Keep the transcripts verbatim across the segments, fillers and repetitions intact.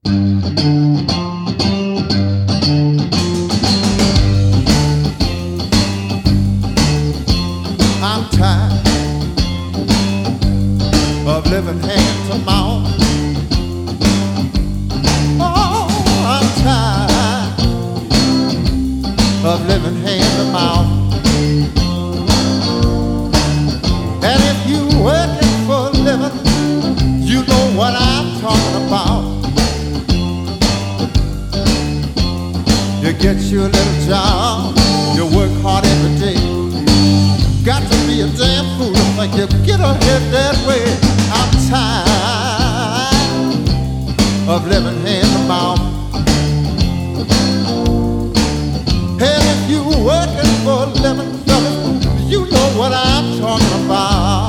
I'm tired of living hand to mouth. Oh, I'm tired of living hand to mouth. And if you working for a living, you know what I'm talking about. You get you a little job, you work hard every day. Got to be a damn fool to think you get ahead that way. I'm tired of living hand to mouth. And if you working for a living, fella, you know what I'm talking about.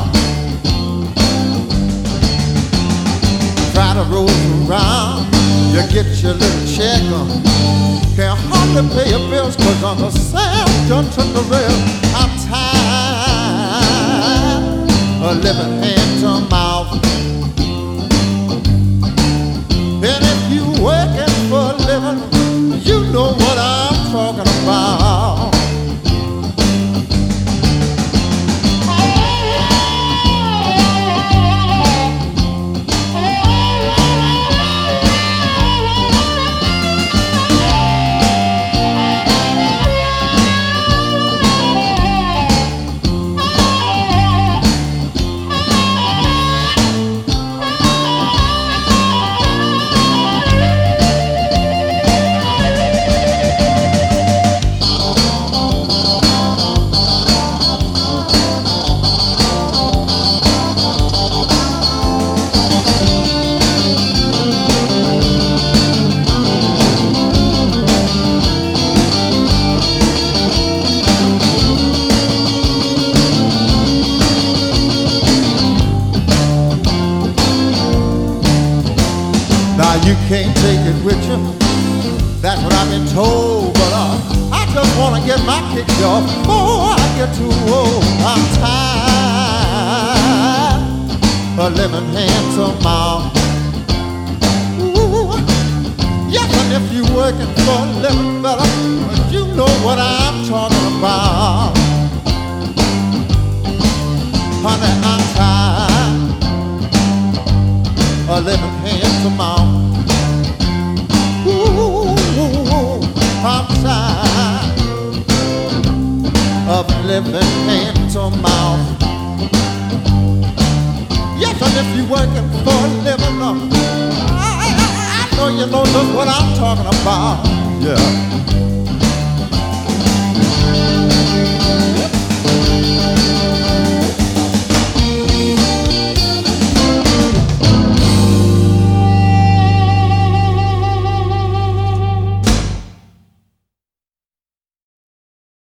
Try to roll around, you get your little check on. Can't hardly pay your bills, cause Uncle Sam done took the rail. I'm tired of living hand to mouth. And if you working for a living, you know what I'm talking about. Now you can't take it with you, that's what I've been told. But uh, I just wanna get my kicks off before I get too old. I'm tired of living hand to mouth. Ooh, yes, and if you working for a living, fella, you know what I'm talking about. Honey, I'm tired of living hand to mouth. Ooh, I'm tired of living hand to mouth. Yes, and if you're working for a living, uh, I, I, I know you know just what I'm talking about. Yeah.